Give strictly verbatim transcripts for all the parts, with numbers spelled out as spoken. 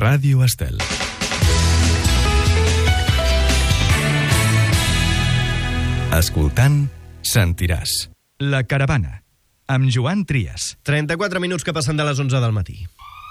Ràdio Estel. Escoltant, sentiràs. La Caravana, amb Joan Trias. trenta-quatre minuts que passen de les onze del matí.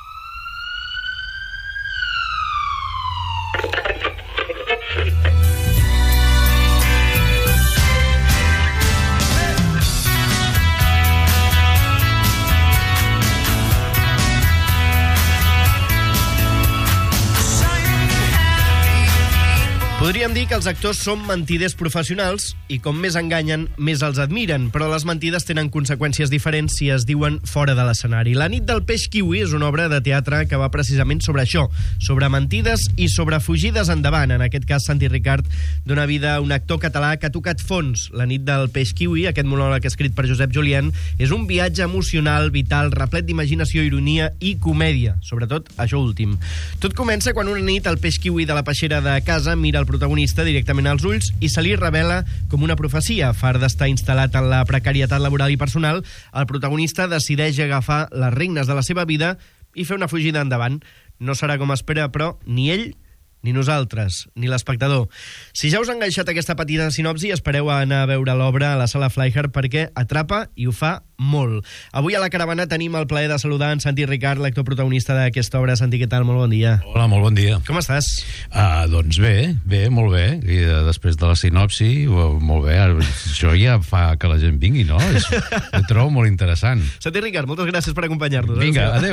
Podríem dir que els actors són mentiders professionals i com més enganyen, més els admiren, però les mentides tenen conseqüències diferents si es diuen fora de l'escenari. La nit del peix kiwi és una obra de teatre que va precisament sobre això, sobre mentides i sobre fugides endavant. En aquest cas, Santi Ricart dona vida a un actor català que ha tocat fons. La nit del peix kiwi, aquest monòleg escrit per Josep Julien, és un viatge emocional, vital, replet d'imaginació, ironia i comèdia, sobretot això últim. Tot comença quan una nit el peix kiwi de la peixera de casa mira el protagonista directament als ulls i se li revela com una profecia. Far d'estar instal·lat en la precarietat laboral i personal, el protagonista decideix agafar les regnes de la seva vida i fer una fugida endavant. No serà com espera, però, ni ell ni nosaltres, ni l'espectador. Si ja us ha enganxat aquesta petita sinopsi, espereu a anar a veure l'obra a la sala Flyhard perquè atrapa i ho fa molt. Avui a la Caravana tenim el plaer de saludar en Santi Ricart, l'actor protagonista d'aquesta obra. Santi, què tal? Molt bon dia. Hola, molt bon dia. Com estàs? Uh, doncs bé, bé, molt bé. I uh, després de la sinopsi, uh, molt bé. Això ja fa que la gent vingui, no? És, ho trobo molt interessant. Santi Ricart, moltes gràcies per acompanyar-nos. Vinga, adeu.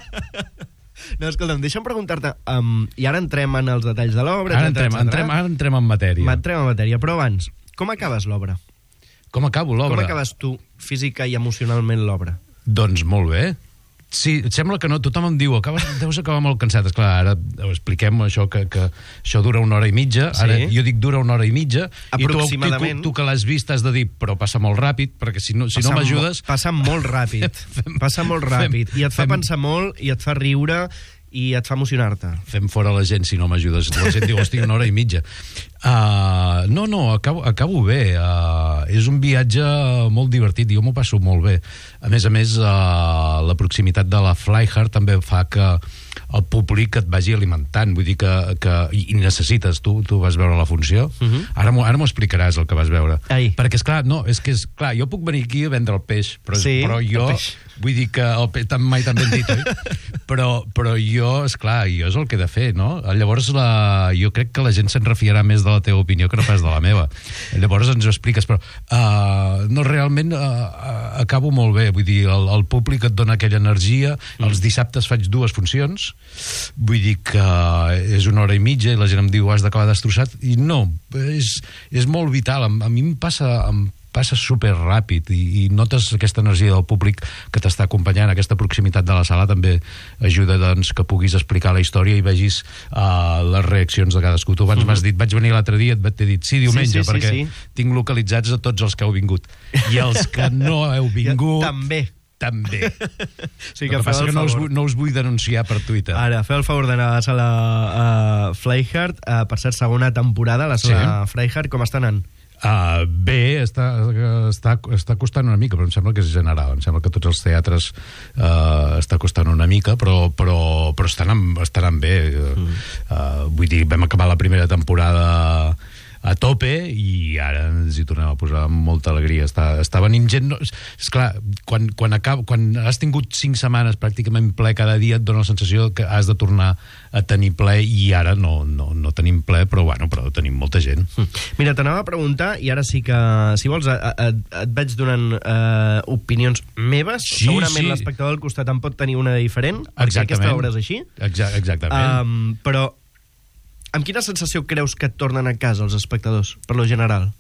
No, escolta'm, deixa'm preguntar-te, um, i ara entrem en els detalls de l'obra. Ara entrem, entrem, ara entrem en matèria. Entrem en matèria, però abans, com acabes l'obra? Com acabo l'obra? Com acabes tu, física i emocionalment, l'obra? Doncs molt bé. Sí, et sembla que no, tothom em diu, acabes, deus acabar molt cansat. Esclar, ara expliquem això, que, que això dura una hora i mitja. Sí. Ara jo dic dura una hora i mitja. Aproximadament. I tu, tu, tu que l'has vist has de dir, però passa molt ràpid, perquè si no, si passa no m'ajudes... Passa molt ràpid. Fem, passa molt ràpid. Fem, I et fa fem, pensar molt, i et fa riure, i et fa emocionar-te. Fem fora la gent si no m'ajudes. La gent diu, hosti, una hora i mitja. Uh, no, no, acabo, acabo bé. Uh, és un viatge molt divertit, jo m'ho passo molt bé. A més a més, uh, la proximitat de la Flyhard també fa que el públic et vagi alimentant, vull dir que, que i, i necessites, tu, tu vas veure la funció, uh -huh. ara m'ho ara m'ho explicaràs el que vas veure. Ai. Perquè és clar, no, és que és clar, jo puc venir aquí a vendre el peix, però, sí, però jo vull dir que el peix mai tan ben dit, oi? però, però jo, és clar, jo és el que he de fer, no? Llavors la, jo crec que la gent se'n refiarà més de la teva opinió que no pas de la meva. Llavors ens ho expliques, però uh, no, realment uh, acabo molt bé, vull dir, el, el públic et dona aquella energia, mm. els dissabtes faig dues funcions, vull dir que és una hora i mitja i la gent em diu has d'acabar destrossat, i no, és, és molt vital, a, a mi em passa em passa super ràpid i, i notes aquesta energia del públic que t'està acompanyant. Aquesta proximitat de la sala també ajuda, doncs, que puguis explicar la història i vegis uh, les reaccions de cadascú. Tu abans mm. m'has dit, vaig venir l'altre dia, et t'he dit sí, diumenge, sí, sí, perquè sí, sí. tinc localitzats a tots els que heu vingut. I els que no heu vingut... també. També. Sí, que, que passa que no us, no us vull denunciar per Twitter. Ara, feu el favor d'anar a la sala uh, Flyhard, uh, per ser segona temporada, la sala sí. Flyhard, com està anant? Uh, bé, està, està, està costant una mica, però em sembla que és general. Em sembla que tots els teatres uh, està costant una mica, però, però, però estan, estaran bé. Mm. Uh, vull dir, vam acabar la primera temporada a tope i ara ens hi tornem a posar amb molta alegria. Està, està venint gent... No, és clar, quan, quan, acab, quan has tingut cinc setmanes pràcticament ple cada dia et dona la sensació que has de tornar a tenir ple i ara no, no, no tenim ple, però bueno, però tenim molta gent. Mira, t'anava a preguntar, i ara sí que, si vols, et, et, et veig donant eh, opinions meves. Sí, segurament sí. l'espectador al costat en pot tenir una diferent, perquè aquesta obra és així. Exa exactament. Um, però amb quina sensació creus que et tornen a casa els espectadors, per lo general?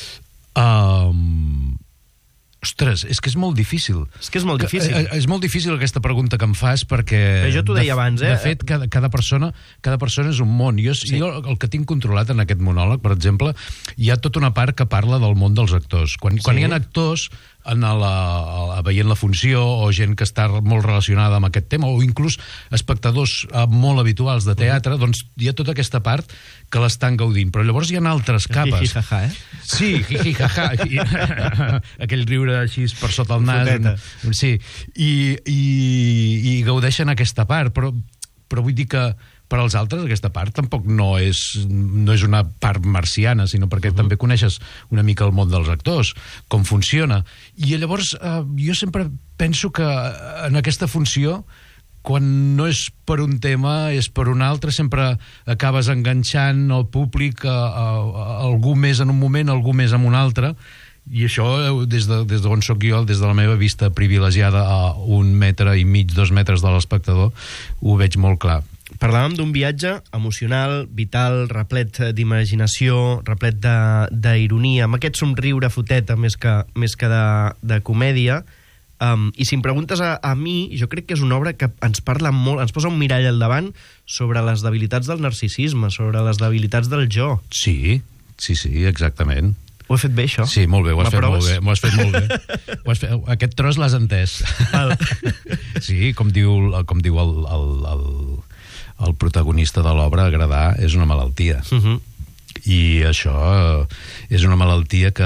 Um, ostres, és que és molt difícil. És que és molt difícil. Que, és molt difícil aquesta pregunta que em fas, perquè... Però jo t'ho deia abans, eh? De fet, cada, cada, persona, cada persona és un món. Jo, sí. jo el que tinc controlat en aquest monòleg, per exemple, hi ha tota una part que parla del món dels actors. Quan, sí. quan hi ha actors en la, a, veient la funció o gent que està molt relacionada amb aquest tema o inclús espectadors uh, molt habituals de teatre, mm. doncs hi ha tota aquesta part que l'estan gaudint, però llavors hi ha altres capes. Jiji-jaja, eh? Sí, jiji-jaja. Aquell riure així per sota el nas. Foteta. Sí, i, i, i gaudeixen aquesta part, però però vull dir que per als altres aquesta part tampoc no és, no és una part marciana, sinó perquè uh-huh. també coneixes una mica el món dels actors, com funciona. I llavors eh, jo sempre penso que en aquesta funció, quan no és per un tema, és per un altre, sempre acabes enganxant el públic a, a, a algú més en un moment, a algú més en un altre, i això, des de, des d'on soc jo, des de la meva vista privilegiada a un metre i mig, dos metres de l'espectador, ho veig molt clar. Parlàvem d'un viatge emocional, vital, replet d'imaginació, replet d'ironia, amb aquest somriure foteta més que, més que de, de comèdia. Um, I si em preguntes a, a mi, jo crec que és una obra que ens parla molt, ens posa un mirall al davant sobre les debilitats del narcisisme, sobre les debilitats del jo. Sí, sí, sí, exactament. Ho he fet bé, això? Sí, molt bé, ho has fet molt bé. M'ho has fet molt bé. Ho has fet, aquest tros l'has entès. Val. Sí, com diu, com diu el, el, el, el protagonista de l'obra, agradar és una malaltia. Uh-huh. I això és una malaltia que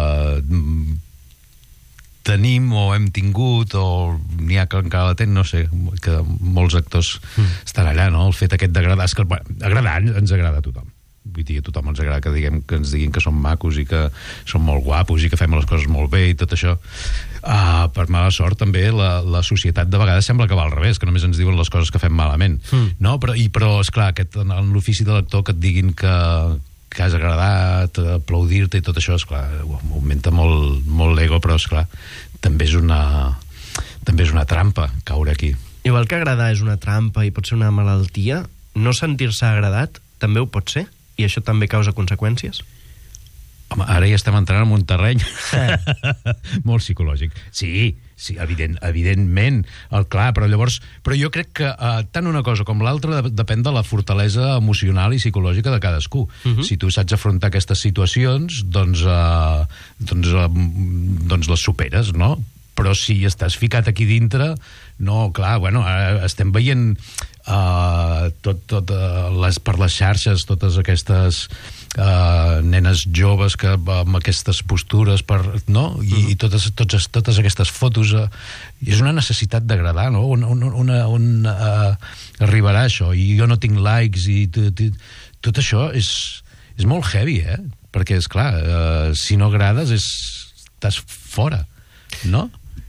tenim o hem tingut, o n'hi ha que encara la tenen, no sé, que molts actors mm. estan allà, no? El fet aquest d'agradar, és que bueno, agradar ens agrada a tothom. Vull dir, a tothom ens agrada que, diguem, que ens diguin que som macos i que som molt guapos i que fem les coses molt bé i tot això. Uh, per mala sort, també, la, la societat de vegades sembla que va al revés, que només ens diuen les coses que fem malament. Mm. No? Però, i, però esclar, aquest, en l'ofici de l'actor que et diguin que que has agradat, aplaudir-te i tot això, esclar, augmenta molt, molt l'ego, però esclar, també és una també és una trampa caure aquí. Igual que agradar és una trampa i pot ser una malaltia, no sentir-se agradat també ho pot ser, i això també causa conseqüències. Home, ara ja estem entrant en un terreny molt psicològic. Sí, sí, evident, evidentment, el clar, però llavors, però jo crec que uh, tant una cosa com l'altra depèn de la fortalesa emocional i psicològica de cadascú. Uh-huh. Si tu saps afrontar aquestes situacions, doncs, uh, doncs, uh, doncs les superes, no? Però si estàs ficat aquí dintre, no, clar, bueno, ara estem veient uh, tot, tot, uh, les, per les xarxes totes aquestes Uh, nenes joves que amb aquestes postures per, no? I, uh-huh. i totes, totes, totes aquestes fotos uh, és una necessitat d'agradar, no? On, on, on, on uh, arribarà això? I jo no tinc likes i tot, tot això és, és molt heavy, eh? Perquè, és clar, uh, si no agrades és, estàs fora, no?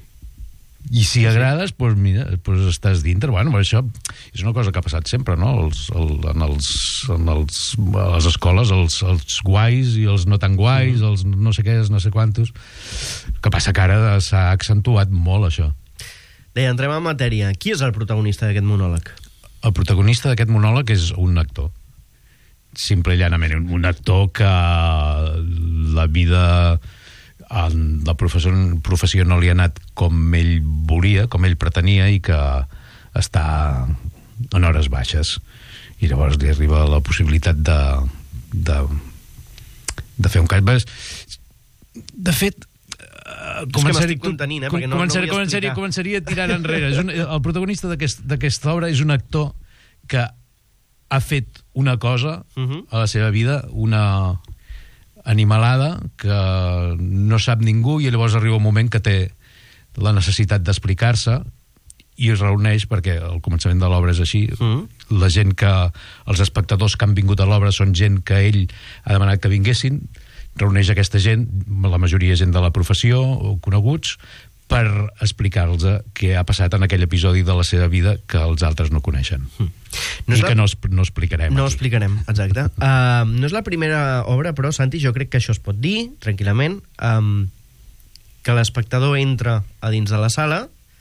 I si agrades, doncs mira, doncs estàs dintre. Bueno, això és una cosa que ha passat sempre, no? Els, el, en, els, en els, a les escoles, els, els guais i els no tan guais, els no sé què, no sé quantos. El que passa que ara s'ha accentuat molt, això. Deia, entrem en matèria. Qui és el protagonista d'aquest monòleg? El protagonista d'aquest monòleg és un actor. Simple i llanament. Un actor que la vida... la professió, professió no li ha anat com ell volia, com ell pretenia, i que està en hores baixes, i llavors li arriba la possibilitat de de, de fer un canvi. De fet, començaria, contenint, eh? Com, no, començaria, no començaria, començaria tirant enrere. És un, el protagonista d'aquesta aquest, obra és un actor que ha fet una cosa uh-huh. a la seva vida, una animalada que no sap ningú, i llavors arriba un moment que té la necessitat d'explicar-se i es reuneix, perquè al començament de l'obra és així, mm. la gent que els espectadors que han vingut a l'obra són gent que ell ha demanat que vinguessin, reuneix aquesta gent, la majoria gent de la professió o coneguts, per explicar-los què ha passat en aquell episodi de la seva vida que els altres no coneixen. Mm. No I la... que no, no explicarem. No aquí. explicarem, exacte. Uh, no és la primera obra, però, Santi, jo crec que això es pot dir, tranquil·lament, um, que l'espectador entra a dins de la sala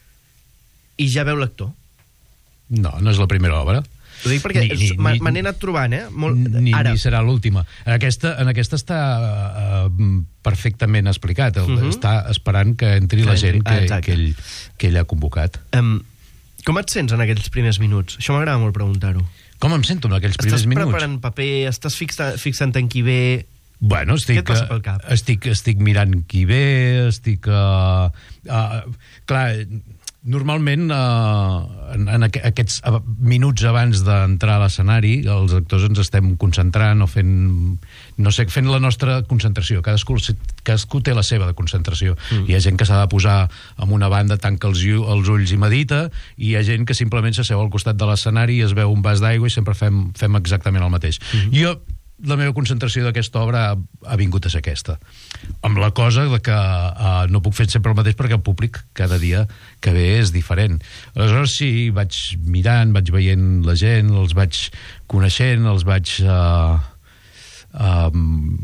i ja veu l'actor. No, no és la primera obra. Ho dic perquè me n'he anat trobant, eh? Molt... Ni, Ara. ni serà l'última. En aquesta, en aquesta està uh, perfectament explicat. Uh -huh. Està esperant que entri que la gent que, ah, que, ell, que ell ha convocat. Um, com et sents en aquells primers minuts? Això m'agrada molt preguntar-ho. Com em sento en aquells primers estàs minuts? Estàs preparant paper, estàs fixa, fixant en qui ve... Bueno, estic, què et passa pel cap? Estic, estic mirant qui ve, estic... Uh, uh, clar, Normalment, eh, en, en aqu aquests minuts abans d'entrar a l'escenari, els actors ens estem concentrant o fent, no sé, fent la nostra concentració. Cadascú, cadascú té la seva de concentració. Mm. Hi ha gent que s'ha de posar en una banda, tanca els, els ulls i medita, i hi ha gent que simplement s'asseu al costat de l'escenari i es veu un vas d'aigua i sempre fem, fem exactament el mateix. Mm. Jo, la meva concentració d'aquesta obra ha, ha vingut a ser aquesta. Amb la cosa de que uh, no puc fer sempre el mateix perquè el públic cada dia que ve és diferent. Aleshores sí, vaig mirant, vaig veient la gent, els vaig coneixent, els vaig uh, uh,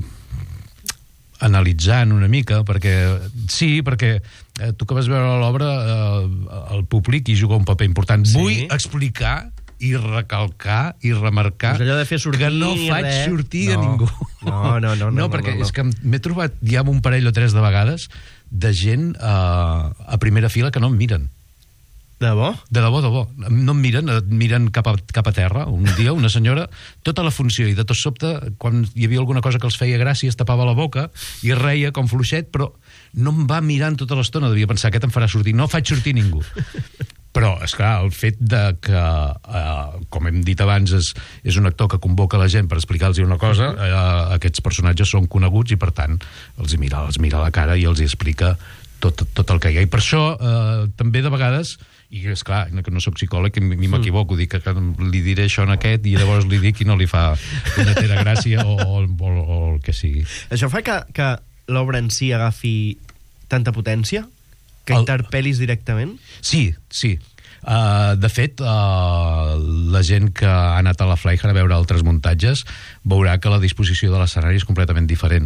analitzant una mica, perquè sí, perquè eh, tu que vas veure l'obra, eh, el públic hi juga un paper important. Sí. Vull explicar i recalcar i remarcar pues allò de fer sortir, que no faig res. sortir no. a ningú. No, no, no. No, no perquè no, no. és que m'he trobat ja un parell o tres de vegades de gent uh, a primera fila que no em miren. De debò? De debò, de debò. No em miren, miren cap a, cap a terra. Un dia una senyora, tota la funció, i de tot sobte, quan hi havia alguna cosa que els feia gràcia, es tapava la boca i reia com fluixet, però no em va mirant tota l'estona. Devia pensar, aquest em farà sortir. No faig sortir ningú. Però, esclar, el fet de que, eh, com hem dit abans, és, és un actor que convoca la gent per explicar-los una cosa, eh, aquests personatges són coneguts i, per tant, els mira, els mira a la cara i els hi explica tot, tot el que hi ha. I per això, eh, també de vegades, i esclar, que no sóc psicòleg ni m'equivoco, dic que li diré això en aquest i llavors li dic i no li fa una tera gràcia o, o, o, o el que sigui. Això fa que, que l'obra en si agafi tanta potència? Que interpel·lis directament? Sí, sí. Uh, de fet, uh, la gent que ha anat a la Flyhard a veure altres muntatges veurà que la disposició de l'escenari és completament diferent.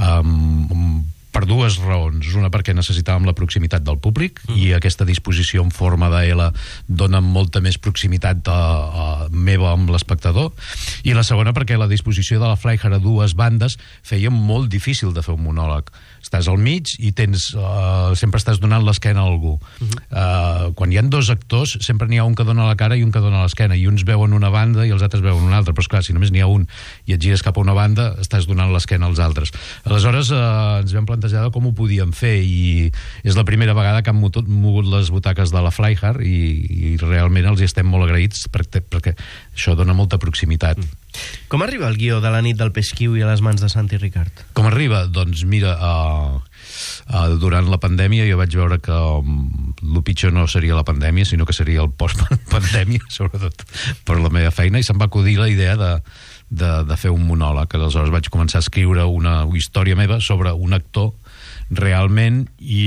Um, per dues raons. Una, perquè necessitàvem la proximitat del públic, mm. i aquesta disposició en forma de L dona molta més proximitat a, a meva amb l'espectador. I la segona, perquè la disposició de la Flyhard a dues bandes feia molt difícil de fer un monòleg. Estàs al mig i tens, uh, sempre estàs donant l'esquena a algú. Uh-huh. uh, quan hi ha dos actors, sempre n'hi ha un que dona la cara i un que dona l'esquena, i uns veuen una banda i els altres veuen una altra, però esclar, si només n'hi ha un i et gires cap a una banda, estàs donant l'esquena als altres. Aleshores, uh, ens vam plantejar com ho podíem fer, i és la primera vegada que han mogut les butaques de la Flyhard, i, i realment els hi estem molt agraïts, perquè, perquè això dona molta proximitat. Mm. Com arriba el guió de La nit del peix kiwi a les mans de Santi Ricard? Com arriba? Doncs mira, uh, uh, durant la pandèmia jo vaig veure que um, el pitjor no seria la pandèmia, sinó que seria el post-pandèmia, sobretot per la meva feina, i se'm va acudir la idea de, de, de fer un monòleg. Aleshores vaig començar a escriure una història meva sobre un actor realment,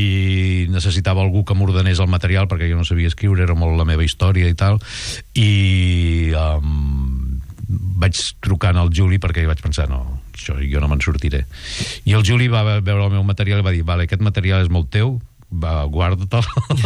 i necessitava algú que m'ordenés el material perquè jo no sabia escriure, era molt la meva història i tal, i um, vaig trucant al Juli perquè vaig pensar, no, això jo no me'n sortiré. I el Juli va veure el meu material i va dir, vale, aquest material és molt teu, va, guarda-te'l.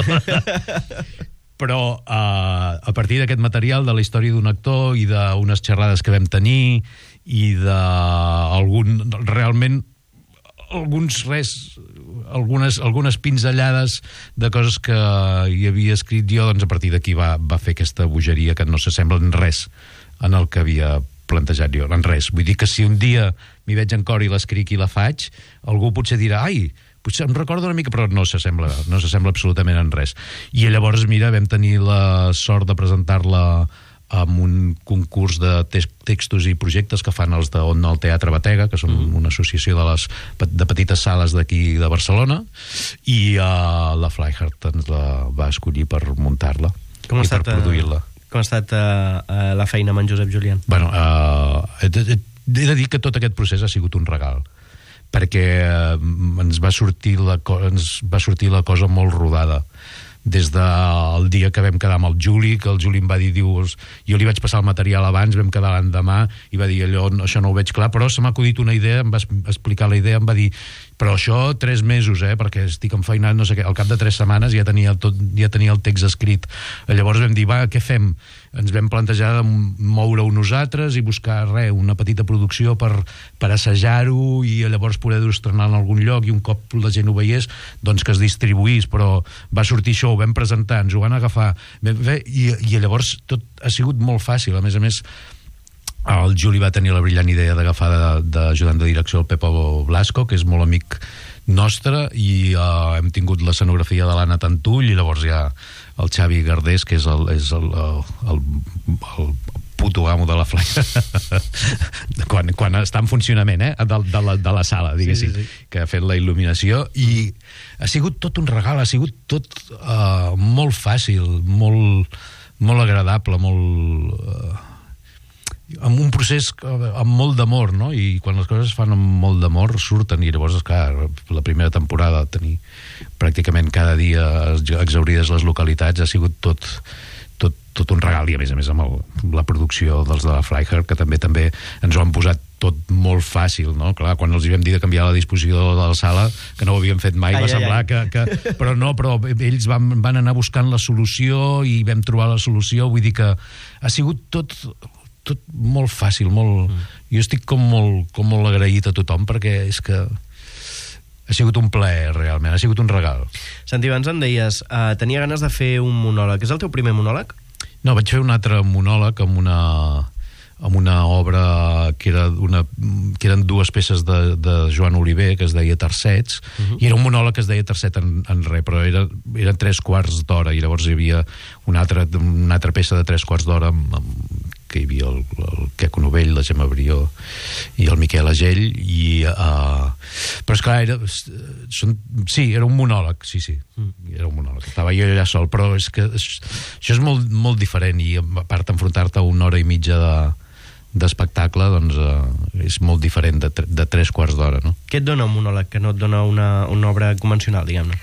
Però uh, a partir d'aquest material, de la història d'un actor i d'unes xerrades que vam tenir i d'algun, realment alguns res, algunes, algunes pinzellades de coses que hi havia escrit jo, doncs a partir d'aquí va, va fer aquesta bogeria que no s'assembla en res en el que havia plantejat jo, en res. Vull dir que si un dia m'hi veig en cor i l'escric i la faig, algú potser dirà, ai, potser em recordo una mica, però no s'assembla, no s'assembla absolutament en res. I llavors, mira, vam tenir la sort de presentar-la amb un concurs de textos i projectes que fan els de On el Teatre Batega, que són mm. una associació de les de petites sales d'aquí de Barcelona, i uh, la Flyhard ens la va escollir per muntar-la i per produir-la. Com ha estat uh, la feina amb en Josep Julián? Bueno, uh, he, he, he de dir que tot aquest procés ha sigut un regal, perquè uh, ens va sortir la, ens va sortir la cosa molt rodada. Des del dia que vam quedar amb el Juli, que el Juli em va dir, dius, jo li vaig passar el material abans, vam quedar l'endemà, i va dir, allò, això no ho veig clar, però se m'ha acudit una idea, em va explicar la idea, em va dir, però això tres mesos, eh, perquè estic enfeinat, no sé què, al cap de tres setmanes ja tenia, tot, ja tenia el text escrit. Llavors vam dir, va, què fem? Ens vam plantejar de moure-ho nosaltres i buscar, res, una petita producció per, per assajar-ho i llavors poder-ho estrenar en algun lloc, i un cop la gent ho veiés, doncs que es distribuís, però va sortir això, ho vam presentar, ens ho van agafar, i, i llavors tot ha sigut molt fàcil. A més a més, el Juli va tenir la brillant idea d'agafar d'ajudant de, de direcció el Pepo Blasco, que és molt amic nostra, i uh, hem tingut l'escenografia de l'Anna Tantull, i llavors hi ha el Xavi Gardés, que és el, és el, el, el, el puto amo de la Flyher quan, quan està en funcionament, eh? de, de, la, de la sala, diguéssim, sí, sí, sí. que ha fet la il·luminació, i ha sigut tot un regal, ha sigut tot uh, molt fàcil, molt, molt agradable, molt uh, amb un procés amb molt d'amor, no? I quan les coses es fan amb molt d'amor surten, i llavors, clar, la primera temporada tenir pràcticament cada dia exaurides les localitats ha sigut tot Tot, tot un regal, i a més a més amb el, la producció dels de la Flyher, que també també ens ho han posat tot molt fàcil, no? Clar, quan els hi vam dir de canviar la disposició de la sala, que no ho havíem fet mai, ai, va ai, semblar ai. Que, que... Però no, però ells van, van anar buscant la solució i vam trobar la solució, vull dir que ha sigut tot, tot molt fàcil, molt... Mm. Jo estic com molt, com molt agraït a tothom, perquè és que ha sigut un plaer, realment, ha sigut un regal. Santi, abans em deies, uh, tenia ganes de fer un monòleg. És el teu primer monòleg? No, vaig fer un altre monòleg amb una, amb una obra que, era una, que eren dues peces de, de Joan Oliver, que es deia Tercets, uh-huh. i era un monòleg que es deia Tercet en, en res, però era, eren tres quarts d'hora, i llavors hi havia una altra, una altra peça de tres quarts d'hora amb, amb que hi havia el, el Queco Novell, la Gemma Brió i el Miquel Agell, i uh, però esclar, era, són, sí, era un monòleg, sí, sí, era un monòleg, estava jo allà sol, però és que és, això és molt, molt diferent, i a part d'enfrontar-te a una hora i mitja de, d'espectacle, doncs uh, és molt diferent de, de tres quarts d'hora, no? Què et dona un monòleg que no et dona una, una obra convencional, diguem-ne?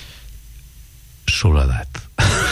Soledat.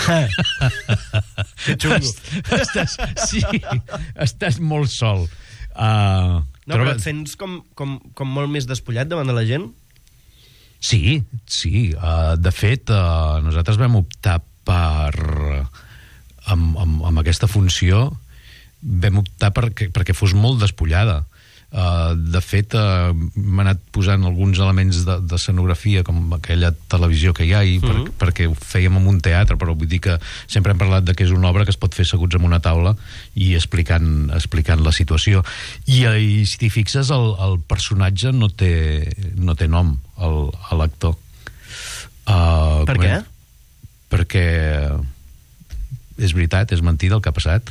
Que xungo. Estàs, sí, estàs molt sol. Uh, no, però et sents com, com, com molt més despullat davant de la gent? Sí, sí. Uh, de fet, uh, nosaltres vam optar per... Amb, amb, amb aquesta funció vam optar perquè, perquè fos molt despullada. Uh, de fet, uh, m'ha anat posant alguns elements de, de escenografia, com aquella televisió que hi ha, i per, uh-huh. perquè ho fèiem en un teatre, però vull dir que sempre hem parlat de que és una obra que es pot fer asseguts en una taula i explicant, explicant la situació. I, i si t'hi fixes, el, el personatge no té, no té nom, el, l'actor. Uh, per què? Perquè és veritat, és mentida el que ha passat.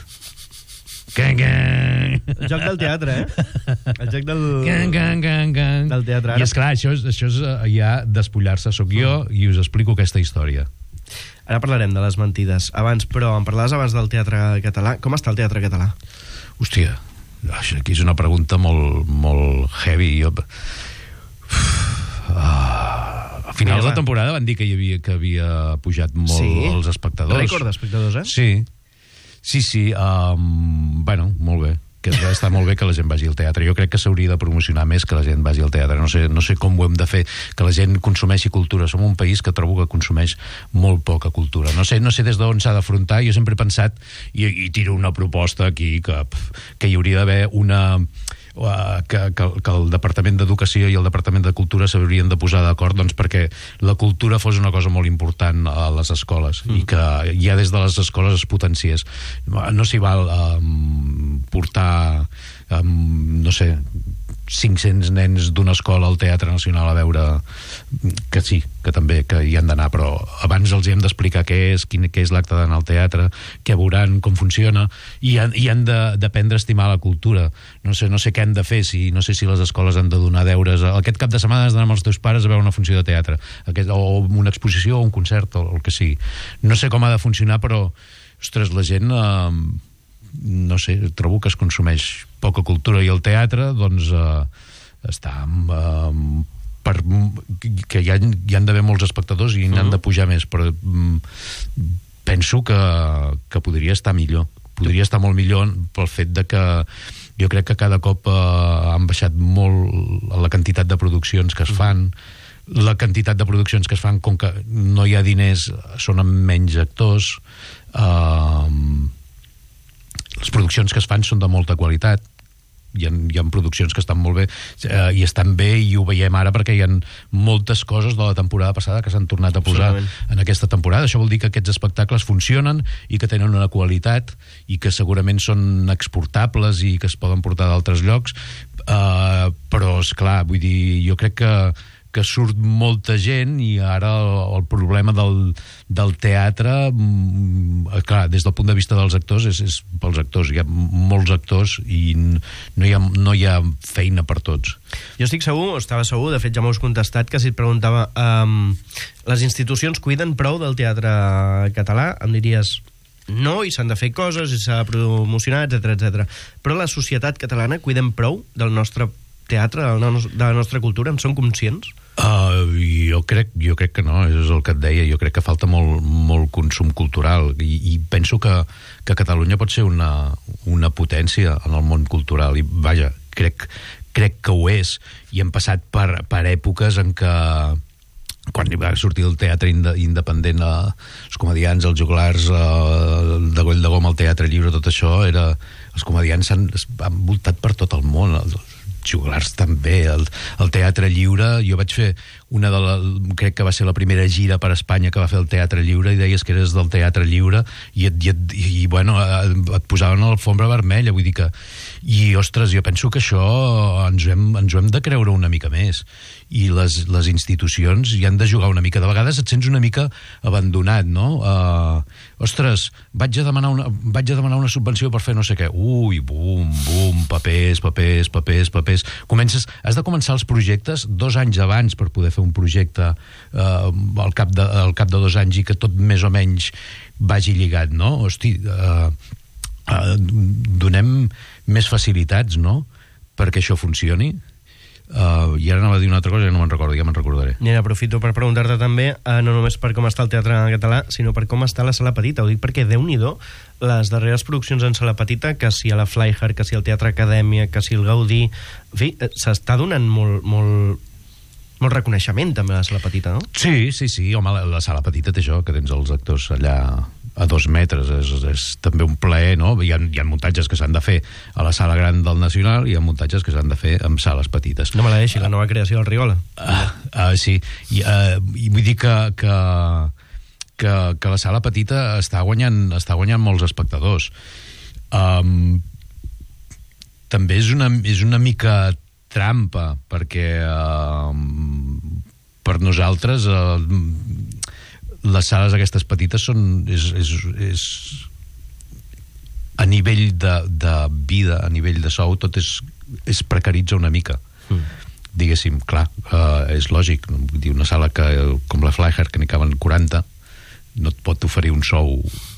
El joc del teatre, eh? El joc del, gang, gang, gang, gang. del teatre. I esclar, això és, això és ja despullar-se. Soc jo i us explico aquesta història. Ara parlarem de les mentides. Abans, però, em parlaves abans del teatre català. Com està el teatre català? Hòstia, això aquí és una pregunta molt, molt heavy. Jo... Uh, a finals de la temporada van dir que hi havia, que havia pujat molt sí. els espectadors. Rècord d'espectadors, eh? Sí. Sí, sí, um, bueno, molt bé. Que està molt bé que la gent vagi al teatre. Jo crec que s'hauria de promocionar més que la gent vagi al teatre. No sé, no sé com ho hem de fer, que la gent consumeixi cultura. Som un país que trobo que consumeix molt poca cultura. No sé, no sé des d'on s'ha d'afrontar. Jo sempre he pensat, i, i tiro una proposta aquí, que, que hi hauria d'haver una... Que, que, que el Departament d'Educació i el Departament de Cultura s'haurien de posar d'acord, doncs, perquè la cultura fos una cosa molt important a les escoles, mm. i que ja des de les escoles es potenciés. No s'hi val um, portar um, no sé, cinc-cents nens d'una escola al Teatre Nacional a veure, que sí, que també que hi han d'anar, però abans els hi hem d'explicar què és, quin, què és l'acte d'anar al teatre, què veuran, com funciona, i han, i han d'aprendre a estimar la cultura. No sé, no sé què han de fer, si, no sé si les escoles han de donar deures. Aquest cap de setmana has d'anar amb els teus pares a veure una funció de teatre, aquest, o una exposició, o un concert, o el que sigui. No sé com ha de funcionar, però, ostres, la gent... Eh, no sé, trobo que es consumeix poca cultura, i el teatre doncs eh, està eh, per, que hi, ha, hi han d'haver molts espectadors i n'han de pujar més, però mm, penso que, que podria estar millor, podria estar molt millor pel fet de que jo crec que cada cop eh, han baixat molt la quantitat de produccions que es fan, la quantitat de produccions que es fan, com que no hi ha diners, són amb menys actors. eh les produccions que es fan són de molta qualitat, hi ha, hi ha produccions que estan molt bé, eh, i estan bé, i ho veiem ara perquè hi ha moltes coses de la temporada passada que s'han tornat a posar en aquesta temporada. Això vol dir que aquests espectacles funcionen i que tenen una qualitat i que segurament són exportables i que es poden portar d'altres llocs, eh, però esclar, vull dir, jo crec que que surt molta gent i ara el, el problema del, del teatre, clar, des del punt de vista dels actors, és, és pels actors. Hi ha molts actors i no hi ha, no hi ha feina per tots. Jo estic segur, o estava segur, de fet ja m'ho has contestat, que si et preguntava um, les institucions cuiden prou del teatre català, em diries no, i s'han de fer coses, i s'ha de promocionar, etcètera, etcètera. Però la societat catalana cuidem prou del nostre teatre, de la nostra cultura? En són conscients? Uh, jo, crec, jo crec que no, és el que et deia. Jo crec que falta molt, molt consum cultural i, i penso que, que Catalunya pot ser una, una potència en el món cultural i, vaja, crec, crec que ho és. I hem passat per, per èpoques en què quan va sortir el teatre independent, eh, els comedians, els joglars, eh, de Goll de Gom, el teatre lliure, tot això, era, els comedians s'han han voltat per tot el món, els joglars també, el, el teatre lliure. Jo vaig fer una de la, crec que va ser la primera gira per Espanya que va fer el teatre lliure i deies que eres del teatre lliure i, et, i, et, i bueno, et posaven a l'alfombra vermella, vull dir que i ostres, jo penso que això ens ho hem, ens ho hem de creure una mica més i les, les institucions hi han de jugar una mica. De vegades et sents una mica abandonat, no? Uh, ostres, vaig a, demanar una, vaig a demanar una subvenció per fer no sé què. Ui, bum, bum, papers, papers, papers, papers. Comences, has de començar els projectes dos anys abans per poder fer un projecte uh, al, cap de, al cap de dos anys i que tot més o menys vagi lligat, no? Hosti, uh, uh, donem més facilitats, no?, perquè això funcioni. Uh, i ara anava a dir una altra cosa i no me'n recordo, ja me'n recordaré. I aprofito per preguntar-te també, uh, no només per com està el teatre català, sinó per com està la sala petita. Ho dic perquè, Déu-n'hi-do, les darreres produccions en sala petita, que si a la Flyhard, que si al Teatre Acadèmia, que si el Gaudí, en fi, s'està donant molt, molt, molt reconeixement també a la sala petita, no? Sí, sí, sí, home, la, la sala petita té això, que tens els actors allà a dos metres, és, és també un plaer, no? Hi ha, hi ha muntatges que s'han de fer a la sala gran del Nacional i hi ha muntatges que s'han de fer en sales petites. No me la deixi, la nova creació del Rigola. Uh, uh, sí, I, uh, i vull dir que, que, que, que la sala petita està guanyant, està guanyant molts espectadors. Um, també és una, és una mica trampa, perquè uh, per nosaltres uh, les sales aquestes petites són és, és, és a nivell de, de vida, a nivell de sou, tot és, es precaritza una mica. Mm. Diguéssim, clar, uh, és lògic, no? Vull dir, una sala que, com la Flyhard, que n'hi caben quaranta, no et pot oferir un sou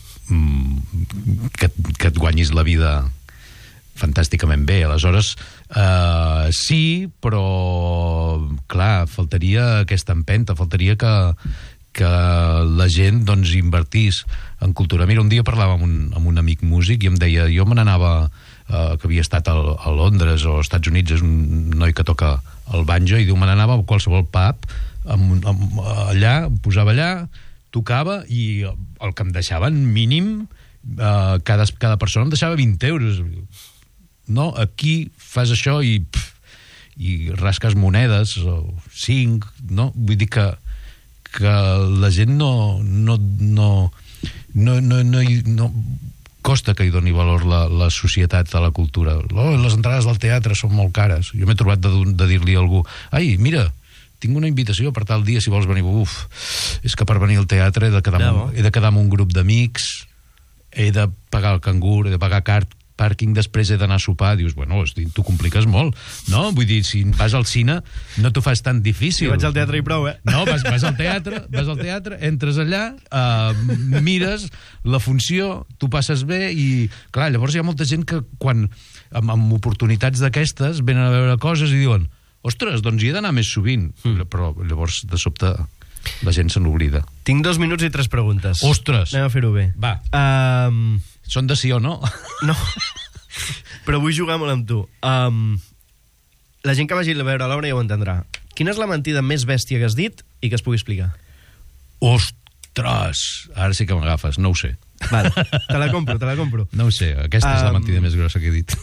mm, que, que et guanyis la vida fantàsticament bé. Aleshores, uh, sí, però clar, faltaria aquesta empenta, faltaria que que la gent doncs invertís en cultura. Mira, un dia parlava amb un, amb un amic músic i em deia, jo me n'anava eh, que havia estat a, a Londres o als Estats Units, és un noi que toca el banjo, i diu, me n'anava a qualsevol pub amb, amb, allà, em posava allà, tocava i el que em deixaven mínim eh, cada, cada persona em deixava vint euros. No, aquí fas això i, pff, i rasques monedes o cinc, no? Vull dir que que la gent no no, no, no, no, no, no costa que hi doni valor la, la societat a la cultura. Oh, les entrades del teatre són molt cares. Jo m'he trobat de, de dir-li a algú, ai, mira, tinc una invitació per tal dia si vols venir. Uf, és que per venir al teatre he de quedar, no. amb, he de quedar amb un grup d'amics, he de pagar el cangur, he de pagar cart, pàrquing, després he d'anar a sopar. Dius, bueno, hosti, t'ho compliques molt, no? Vull dir, si vas al cine no t'ho fas tan difícil. Jo vaig al teatre i prou, eh? No, vas, vas al teatre, vas al teatre, entres allà, uh, mires la funció, tu passes bé i, clar, llavors hi ha molta gent que quan, amb, amb oportunitats d'aquestes, venen a veure coses i diuen, ostres, doncs hi he d'anar més sovint. Mm. Però llavors, de sobte, la gent se n'oblida. Tinc dos minuts i tres preguntes. Ostres! Anem a fer-ho bé. Va. Um... Són de sí o no? No, però vull jugar molt amb tu. Um, la gent que vagi a veure l'obra ja ho entendrà. Quina és la mentida més bèstia que has dit i que es pugui explicar? Ostres! Ara sí que m'agafes, no ho sé. Vale, te la compro, te la compro. No ho sé, aquesta um... és la mentida més grossa que he dit.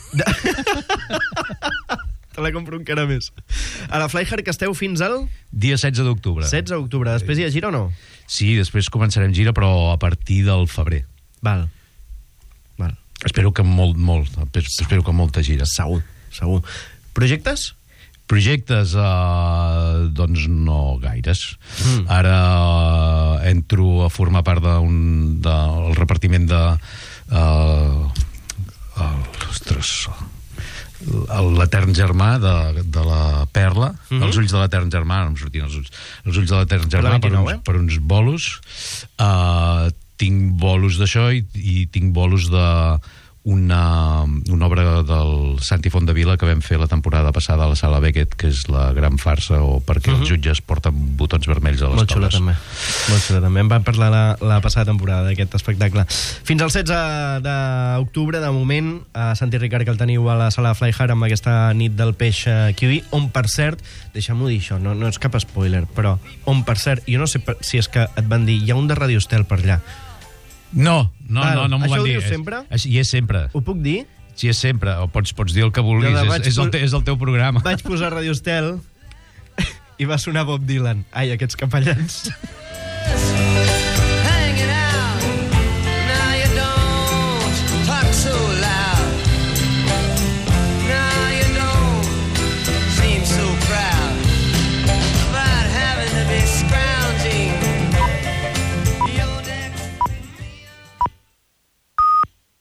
Te la compro encara més. A la Flyhard que esteu fins al... Dia setze d'octubre. setze d'octubre. Després hi ha gira o no? Sí, després començarem gira, però a partir del febrer. Val. Val. Espero que molt, molt, espero que molta gira. Segur, segur. Projectes? Projectes, uh, doncs no gaires. Mm. Ara uh, entro a formar part d'un del repartiment de... Uh, uh, ostres... l'Etern Germà de, de la Perla, mm-hmm. els ulls de l'Etern Germà, no em sortien els ulls, els ulls de l'Etern Germà per, per, uns, eh? per uns bolos. Uh, tinc bolos d'això i, i tinc bolos de una, una obra del Santi Fondavila que vam fer la temporada passada a la Sala Beckett, que és la gran farsa o perquè uh-huh. els jutges porten botons vermells a les Molt xula, també. Molt xula, també. En vam parlar la, la passada temporada d'aquest espectacle. Fins al setze d'octubre, de moment, a Santi Ricard, que el teniu a la Sala Fly Hard amb aquesta nit del peix kiwi, on, per cert, deixa'm-ho dir això, no, no és cap spoiler, però on, per cert, jo no sé per, si és que et van dir, hi ha un de Radio Estel per allà. No, no, Val, no, no m'ho van dir. Això ho dius sempre? És, hi és sempre. Ho puc dir? Sí, és sempre. O pots, pots dir el que vulguis. De, de, és, és, el te, és el teu programa. Vaig posar Radio Estel i va sonar Bob Dylan. Ai, aquests capellans.